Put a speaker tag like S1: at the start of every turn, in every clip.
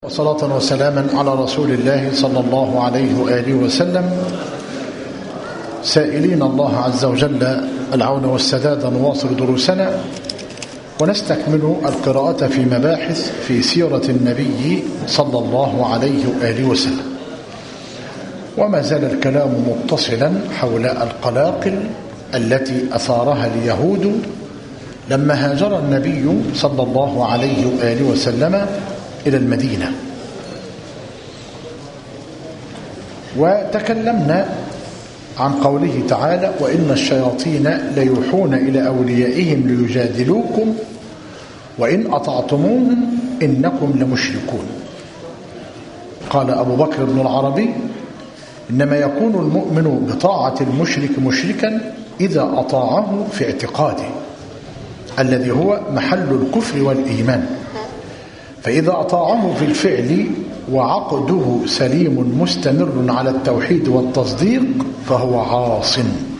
S1: وصلاة وسلاما على رسول الله صلى الله عليه وآله وسلم، سائلين الله عز وجل العون والسداد نواصل دروسنا ونستكمل القراءة في مباحث في سيرة النبي صلى الله عليه وآله وسلم. وما زال الكلام متصلا حول القلاقل التي أثارها اليهود لما هاجر النبي صلى الله عليه وآله وسلم إلى المدينة. وتكلمنا عن قوله تعالى: وإن الشياطين ليوحون إلى أوليائهم ليجادلوكم وإن أطعتموهم إنكم لمشركون. قال أبو بكر بن العربي: إنما يكون المؤمن بطاعة المشرك مشركا إذا أطاعه في اعتقاده الذي هو محل الكفر والإيمان، فإذا أطاعه في الفعل وعقده سليم مستمر على التوحيد والتصديق فهو عاص.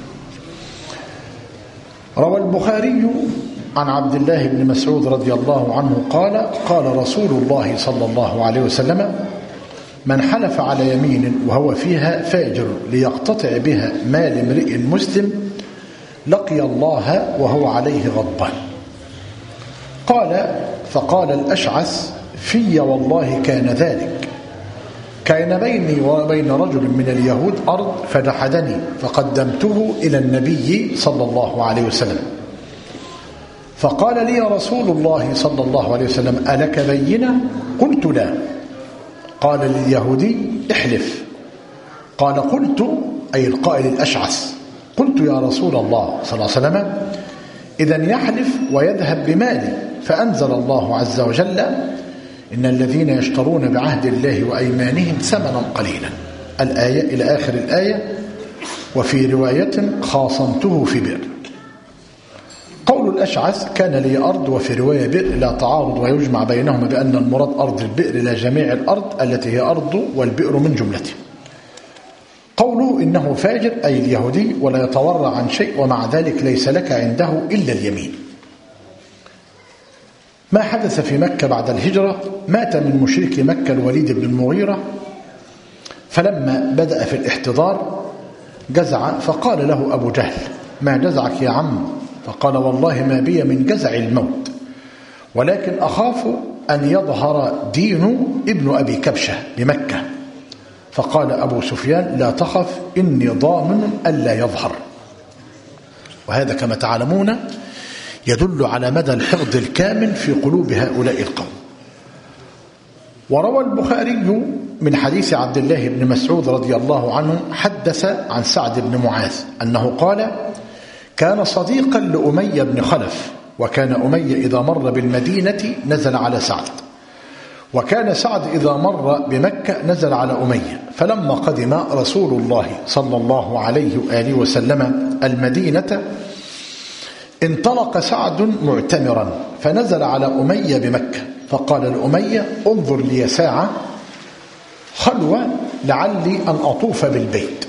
S1: روى البخاري عن عبد الله بن مسعود رضي الله عنه قال: قال رسول الله صلى الله عليه وسلم: من حلف على يمين وهو فيها فاجر ليقتطع بها مال امرئ مسلم لقي الله وهو عليه غضبان. قال: فقال الأشعث: في والله كان ذلك، كان بيني وبين رجل من اليهود أرض فجحدني فقدمته إلى النبي صلى الله عليه وسلم، فقال لي رسول الله صلى الله عليه وسلم: ألك بينة؟ قلت: لا. قال لليهودي: احلف. قال: قلت، أي القائل الأشعث، قلت يا رسول الله صلى الله عليه وسلم: إذن يحلف ويذهب بمالي. فأنزل الله عز وجل: إن الذين يشترون بعهد الله وأيمانهم ثمنا قليلا، الآية إلى آخر الآية. وفي رواية: خاصمته في بئر. قول الأشعث: كان لي أرض، وفي رواية بئر، لا تعارض ويجمع بينهما بأن المراد أرض البئر لا جميع الأرض التي هي أرض والبئر من جملته. قوله إنه فاجر أي اليهودي ولا يتورع عن شيء، ومع ذلك ليس لك عنده إلا اليمين. ما حدث في مكة بعد الهجرة: مات من مشركي مكة الوليد بن المغيرة، فلما بدأ في الاحتضار جزع، فقال له أبو جهل: ما جزعك يا عم؟ فقال: والله ما بي من جزع الموت، ولكن أخاف أن يظهر دين ابن أبي كبشة بمكة. فقال أبو سفيان: لا تخف، إني ضامن ألا يظهر. وهذا كما تعلمون يدل على مدى الحقد الكامل في قلوب هؤلاء القوم. وروى البخاري من حديث عبد الله بن مسعود رضي الله عنه حدث عن سعد بن معاذ أنه قال: كان صديقا لأمية بن خلف، وكان أمية إذا مر بالمدينة نزل على سعد، وكان سعد إذا مر بمكة نزل على أمية. فلما قدم رسول الله صلى الله عليه وآله وسلم المدينة انطلق سعد معتمرا فنزل على أمية بمكة، فقال لأمية: انظر لي ساعة خلوة لعلي أن أطوف بالبيت.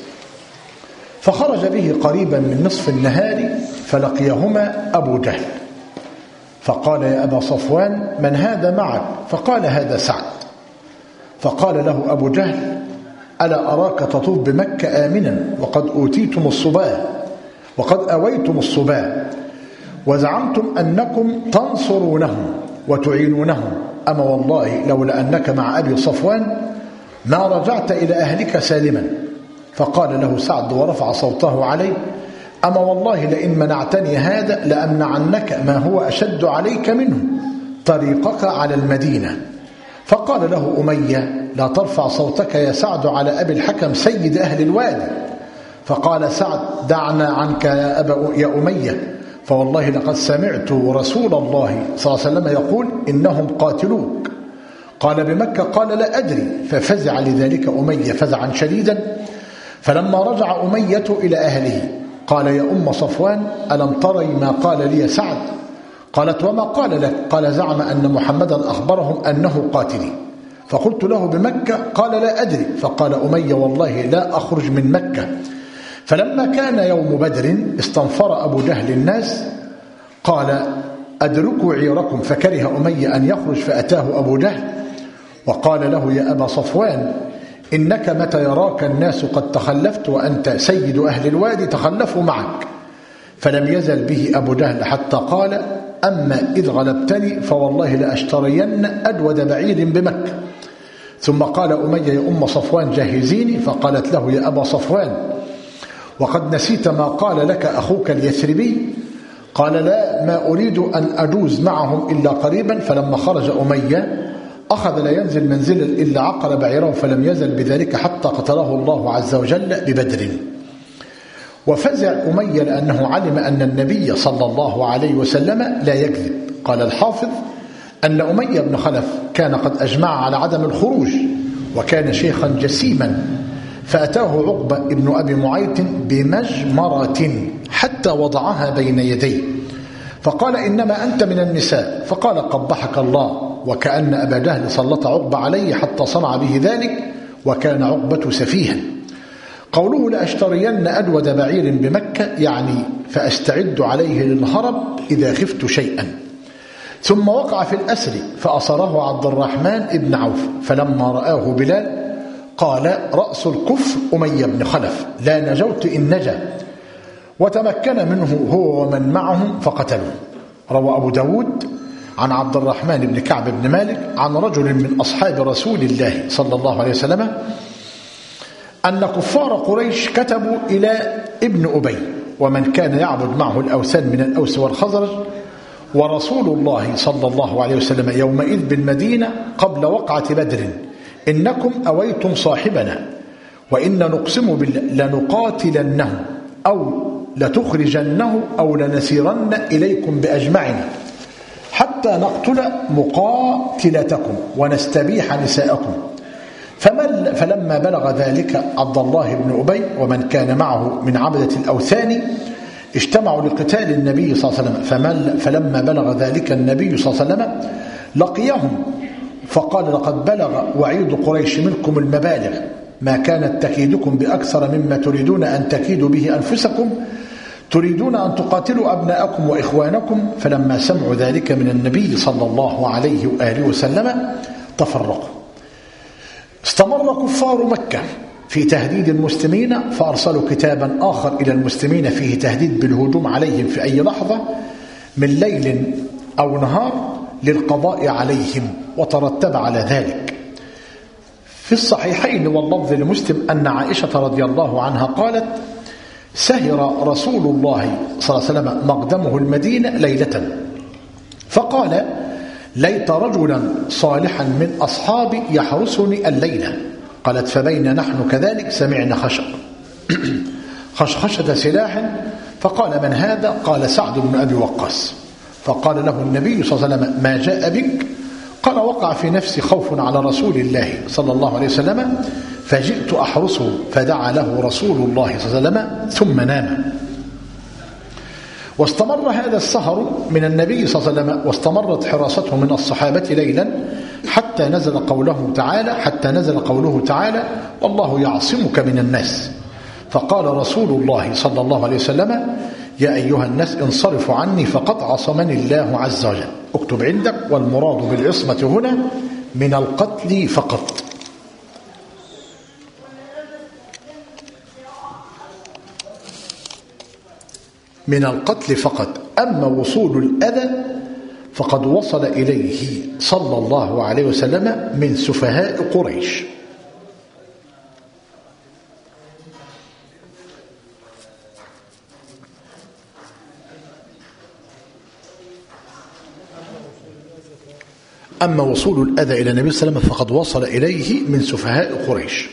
S1: فخرج به قريبا من نصف النهار فلقيهما أبو جهل، فقال: يا أبا صفوان، من هذا معك؟ فقال: هذا سعد. فقال له أبو جهل: ألا أراك تطوف بمكة آمنا وقد أوتيتم الصباة وقد أويتم الصباة وزعمتم أنكم تنصرونهم وتعينونهم، أما والله لولا أنك مع أبي صفوان ما رجعت إلى أهلك سالما. فقال له سعد ورفع صوته عليه: أما والله لئن منعتني هذا لأمنعنك ما هو أشد عليك منه، طريقك على المدينة. فقال له أمية: لا ترفع صوتك يا سعد على أبي الحكم سيد أهل الوادي. فقال سعد: دعنا عنك يا أمية، فوالله لقد سمعت رسول الله صلى الله عليه وسلم يقول: إنهم قاتلوك. قال: بمكة؟ قال: لا أدري. ففزع لذلك أمية فزعا شديدا. فلما رجع أمية إلى أهله قال: يا أم صفوان، ألم تري ما قال لي سعد؟ قالت: وما قال لك؟ قال: زعم أن محمدا أخبرهم أنه قاتلي. فقلت له: بمكة؟ قال: لا أدري. فقال أمية: والله لا أخرج من مكة. فلما كان يوم بدر استنفر أبو جهل الناس، قال: أدركوا عيركم. فكره أمية أن يخرج فأتاه أبو جهل وقال له: يا أبا صفوان، إنك متى يراك الناس قد تخلفت وأنت سيد أهل الوادي تخلفوا معك. فلم يزل به أبو جهل حتى قال: أما إذ غلبتني فوالله لأشترين أدود بعير بمكة. ثم قال أمية: يا أم صفوان جهزيني. فقالت له: يا أبا صفوان، وقد نسيت ما قال لك أخوك اليثربي؟ قال: لا، ما أريد أن أجوز معهم إلا قريبا. فلما خرج أمية أخذ لا ينزل منزلا إلا عقل بعيره، فلم يزل بذلك حتى قتله الله عز وجل ببدر. وفزع أمية لأنه علم أن النبي صلى الله عليه وسلم لا يكذب. قال الحافظ أن أمية بن خلف كان قد أجمع على عدم الخروج، وكان شيخا جسيما، فأتاه عقبة ابن أبي معيط بمجمرة حتى وضعها بين يديه، فقال: إنما أنت من النساء. فقال: قبحك الله. وكأن أبا جهل سلط عقبة عليه حتى صنع به ذلك، وكان عقبة سفيها. قوله: لأشترين أدود بعير بمكة، يعني فأستعد عليه للهرب إذا خفت شيئا. ثم وقع في الأسر فأصره عبد الرحمن بن عوف، فلما رآه بلال قال: رأس الكفر أمية بن خلف، لا نجوت إن نجا. وتمكن منه هو ومن معهم فقتلوه. روى أبو داود عن عبد الرحمن بن كعب بن مالك عن رجل من أصحاب رسول الله صلى الله عليه وسلم أن كفار قريش كتبوا إلى ابن أبي ومن كان يعبد معه الأوثان من الأوس والخزرج، ورسول الله صلى الله عليه وسلم يومئذ بالمدينة قبل وقعة بدر: إنكم أويتم صاحبنا، وإن نقسم بالله لنقاتلنه أو لتخرجنه أو لنسيرن إليكم بأجمعنا حتى نقتل مقاتلتكم ونستبيح نساءكم. فلما بلغ ذلك عبد الله بن أبي ومن كان معه من عبدة الأوثان اجتمعوا لقتال النبي صلى الله عليه وسلم. فلما بلغ ذلك النبي صلى الله عليه وسلم لقيهم فقال: لقد بلغ وعيد قريش منكم المبالغ، ما كانت تكيدكم بأكثر مما تريدون أن تكيدوا به أنفسكم، تريدون أن تقاتلوا أبناءكم وإخوانكم. فلما سمعوا ذلك من النبي صلى الله عليه وآله وسلم تفرقوا. استمر كفار مكة في تهديد المسلمين، فأرسلوا كتابا آخر إلى المسلمين فيه تهديد بالهجوم عليهم في أي لحظة من ليل أو نهار للقضاء عليهم، وترتب على ذلك. في الصحيحين واللفظ لمسلم أن عائشة رضي الله عنها قالت: سهر رسول الله صلى الله عليه وسلم مقدمه المدينة ليلة، فقال: ليت رجلا صالحا من أصحابي يحرسني الليلة. قالت: فبين نحن كذلك سمعنا خشخشة سلاح، فقال: من هذا؟ قال: سعد بن أبي وقاص. فقال له النبي صلى الله عليه وسلم: ما جاء بك؟ قال: وقع في نفسي خوف على رسول الله صلى الله عليه وسلم، فجئت أحرسه. فدعا له رسول الله صلى الله عليه وسلم ثم نام. واستمر هذا السهر من النبي صلى الله عليه وسلم، واستمرت حراسته من الصحابة ليلا حتى نزل قوله تعالى: والله يعصمك من الناس. فقال رسول الله صلى الله عليه وسلم: يا أيها الناس انصرفوا عني فقد عصمني الله عز وجل. اكتب عندك: والمراد بالعصمة هنا من القتل فقط. من القتل فقط. أما وصول الأذى فقد وصل إليه صلى الله عليه وسلم من سفهاء قريش. أما وصول الأذى إلى النبي صلى الله عليه وسلم فقد وصل إليه من سفهاء قريش.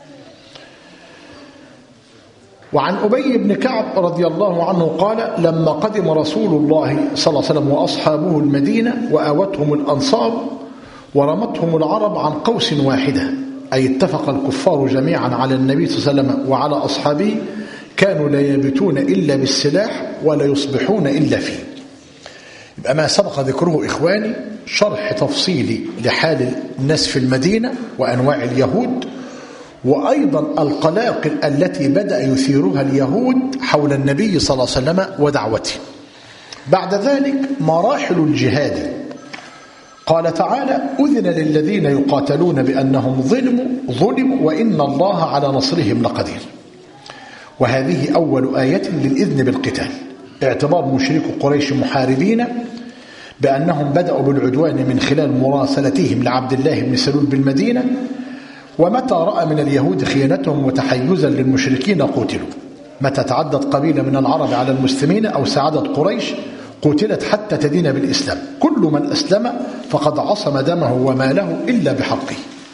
S1: وعن أبي بن كعب رضي الله عنه قال: لما قدم رسول الله صلى الله عليه وسلم وأصحابه المدينة وآوتهم الأنصار ورمتهم العرب عن قوس واحدة، أي اتفق الكفار جميعا على النبي صلى الله عليه وسلم وعلى أصحابه، كانوا لا يبتون إلا بالسلاح ولا يصبحون إلا فيه. يبقى ما سبق ذكره إخواني شرح تفصيلي لحال الناس في المدينة وأنواع اليهود، وأيضا القلاقل التي بدأ يثيرها اليهود حول النبي صلى الله عليه وسلم ودعوته. بعد ذلك مراحل الجهاد. قال تعالى: أذن للذين يقاتلون بأنهم ظلموا وإن الله على نصرهم لقدير. وهذه أول آية للإذن بالقتال، اعتبار مشرك قريش محاربين بأنهم بدأوا بالعدوان من خلال مراسلتهم لعبد الله بن سلول بالمدينة، ومتى رأى من اليهود خيانتهم وتحيزا للمشركين قتلوا. متى تعدت قبيلة من العرب على المسلمين أو ساعدت قريش قتلت حتى تدين بالإسلام. كل من أسلم فقد عصم دمه وماله إلا بحقه.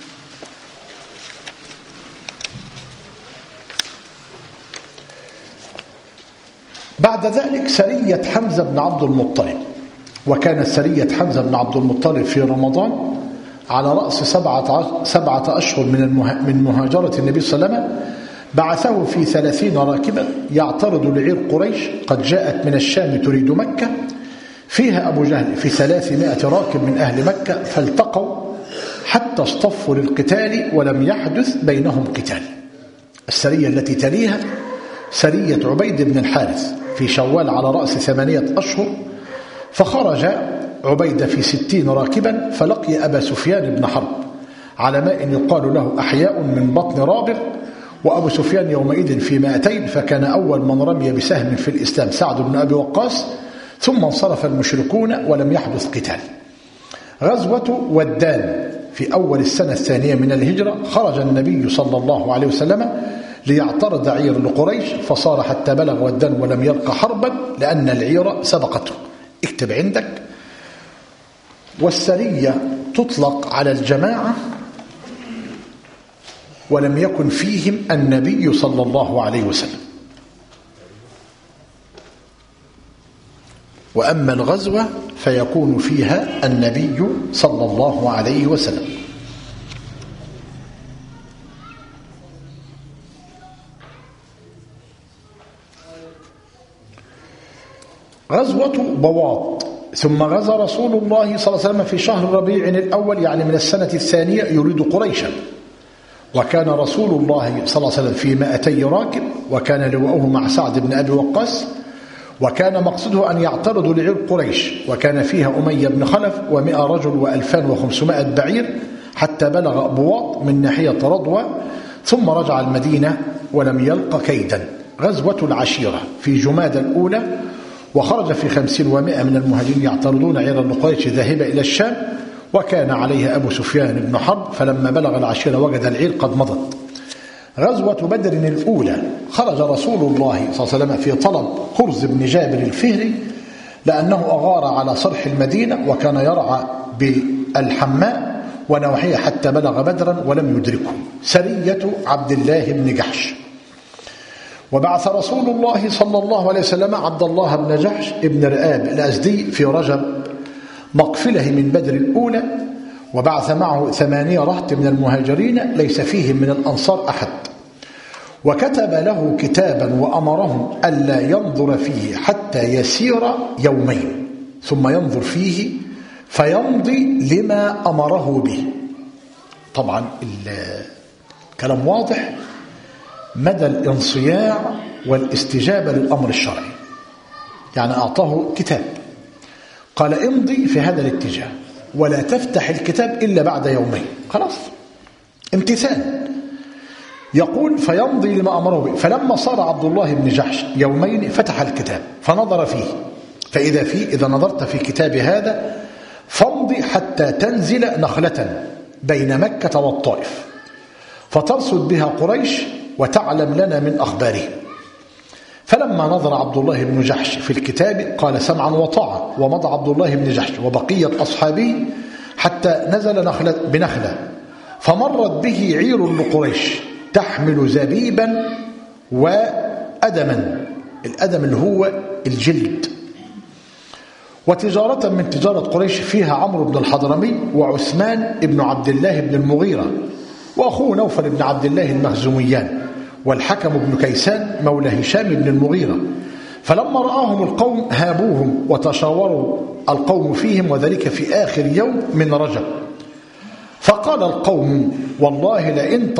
S1: بعد ذلك سرية حمزة بن عبد المطلب. وكانت سرية حمزة بن عبد المطلب في رمضان على رأس 7 أشهر من مهاجرة النبي صلى الله عليه وسلم. بعثه في 30 راكبا يعترض لعير قريش قد جاءت من الشام تريد مكة، فيها أبو جهل في 300 راكب من أهل مكة، فالتقوا حتى اصطفوا للقتال ولم يحدث بينهم قتال. السرية التي تليها سرية عبيد بن الحارث في شوال على رأس 8 أشهر. فخرج عبيد في 60 راكبا فلقي أبا سفيان بن حرب على ماء يقال له أحياء من بطن رابغ، وأبو سفيان يومئذ في 200، فكان أول من رمي بسهم في الإسلام سعد بن أبي وقاص، ثم انصرف المشركون ولم يحدث قتال. غزوة ودان في أول السنة الثانية من الهجرة. خرج النبي صلى الله عليه وسلم ليعترض عير لقريش، فصار حتى بلغ ودان ولم يلق حربا لأن العير سبقته. اكتب عندك: والسرية تطلق على الجماعة ولم يكن فيهم النبي صلى الله عليه وسلم. وأما الغزوة فيكون فيها النبي صلى الله عليه وسلم. غزوة بواط. ثم غزا رسول الله صلى الله عليه وسلم في شهر ربيع الأول، يعني من السنة الثانية، يريد قريشا. وكان رسول الله صلى الله عليه وسلم في 200 راكب، وكان لواءه مع سعد بن أبي وقاص، وكان مقصده أن يعترضوا لعير قريش، وكان فيها أمية بن خلف و100 رجل و2500 بعير، حتى بلغ بواط من ناحية رضوى، ثم رجع المدينة ولم يلق كيدا. غزوة العشيرة في جمادى الأولى. وخرج في 50 و100 من المهاجرين يعترضون عير لقريش ذاهبة إلى الشام، وكان عليها أبو سفيان بن حرب، فلما بلغ العشيرة وجد العير قد مضت. غزوة بدر الأولى. خرج رسول الله صلى الله عليه وسلم في طلب كرز بن جابر الفهري، لأنه أغار على صرح المدينة وكان يرعى بالحماء ونوحية حتى بلغ بدرا ولم يدركه. سرية عبد الله بن جحش. وبعث رسول الله صلى الله عليه وسلم عبد الله بن جحش ابن رئاب الأزدي في رجب مقفله من بدر الأولى، وبعث معه 8 رهط من المهاجرين ليس فيهم من الأنصار أحد، وكتب له كتابا وأمرهم ألا ينظر فيه حتى يسير يومين ثم ينظر فيه فيمضي لما أمره به. طبعا الكلام واضح، مدى الانصياع والاستجابة للأمر الشرعي. يعني أعطاه كتاب قال امضي في هذا الاتجاه ولا تفتح الكتاب إلا بعد يومين. خلاص، امتثال. يقول فيمضي لما أمره به. فلما صار عبد الله بن جحش يومين فتح الكتاب فنظر فيه، فإذا فيه إذا نظرت في كتاب هذا فامضي حتى تنزل نخلة بين مكة والطائف فترصد بها قريش وتعلم لنا من أخبارهم. فلما نظر عبد الله بن جحش في الكتاب قال سمعا وطاعة، ومضى عبد الله بن جحش وبقية أصحابه حتى نزل بنخلة، فمرت به عير لقريش تحمل زبيبا وأدما. الأدم اللي هو الجلد. وتجارة من تجارة قريش فيها عمرو بن الحضرمي وعثمان بن عبد الله بن المغيرة وأخوه نوفل بن عبد الله المخزوميان والحكم بن كيسان مولى هشام بن المغيرة. فلما رآهم القوم هابوهم وتشاوروا القوم فيهم، وذلك في آخر يوم من رجب. فقال القوم والله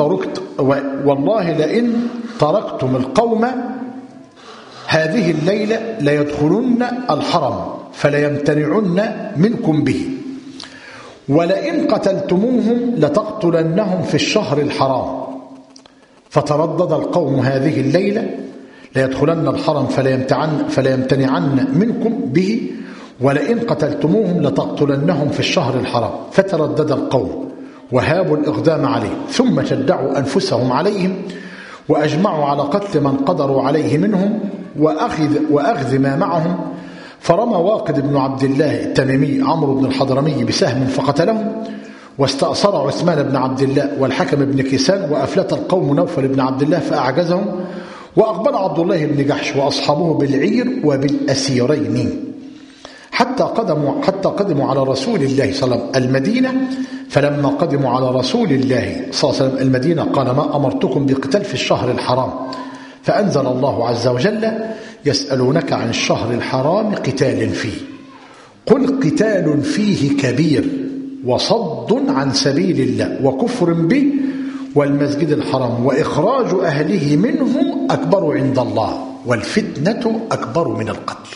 S1: لئن تركتم القوم هذه الليلة ليدخلن الحرم فليمتنعن منكم به. ولئن قتلتموهم لتقتلنهم في الشهر الحرام. فتردد القوم هذه الليلة ليدخلن الحرم فلا يمتنعن منكم به، ولئن قتلتموهم لتقتلنهم في الشهر الحرام. فتردد القوم وهابوا الإقدام عليه، ثم شدعوا أنفسهم عليهم وأجمعوا على قتل من قدروا عليه منهم وأخذ ما معهم. فرمى واقد بن عبد الله التميمي عمرو بن الحضرمي بسهم فقتله، واستأصر عثمان بن عبد الله والحكم بن كيسان، وأفلت القوم نوفل بن عبد الله فأعجزهم. وأقبل عبد الله بن جحش وأصحابه بالعير وبالأسيرين حتى قدموا على رسول الله صلى الله عليه وسلم المدينة. فلما قدموا على رسول الله صلى الله عليه وسلم المدينة قال: ما أمرتكم بقتال في الشهر الحرام؟ فأنزل الله عز وجل: يسألونك عن الشهر الحرام قتال فيه، قل قتال فيه كبير وصد عن سبيل الله وكفر به والمسجد الحرام وإخراج أهله منه أكبر عند الله والفتنة أكبر من القتل.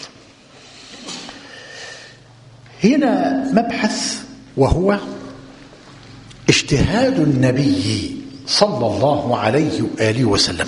S1: هنا مبحث، وهو اجتهاد النبي صلى الله عليه وآله وسلم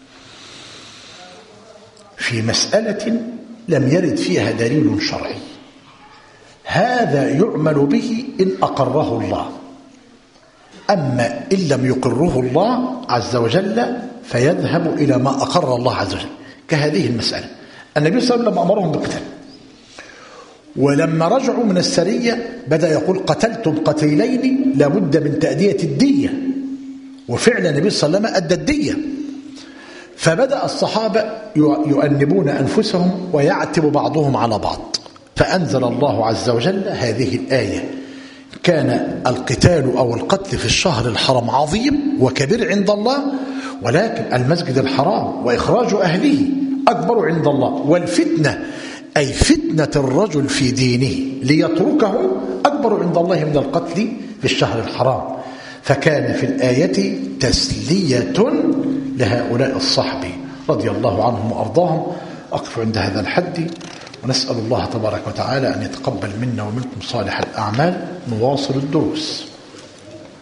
S1: في مسألة لم يرد فيها دليل شرعي. هذا يعمل به إن أقره الله، أما إن لم يقره الله عز وجل فيذهب إلى ما أقر الله عز وجل. كهذه المسألة، النبي صلى الله عليه وسلم أمرهم بقتال، ولما رجعوا من السرية بدأ يقول: قتلتم قتيلين لابد من تأدية الدية. وفعلا النبي صلى الله عليه وسلم أدى الدية. فبدأ الصحابة يؤنبون أنفسهم ويعتب بعضهم على بعض، فأنزل الله عز وجل هذه الآية: كان القتال أو القتل في الشهر الحرام عظيم وكبير عند الله، ولكن المسجد الحرام وإخراج أهله أكبر عند الله، والفتنة أي فتنة الرجل في دينه ليتركه أكبر عند الله من القتل في الشهر الحرام. فكان في الآية تسلية لهؤلاء الصحب رضي الله عنهم وأرضاهم. أقف عند هذا الحد، ونسأل الله تبارك وتعالى أن يتقبل منا ومنكم صالح الأعمال. نواصل الدروس.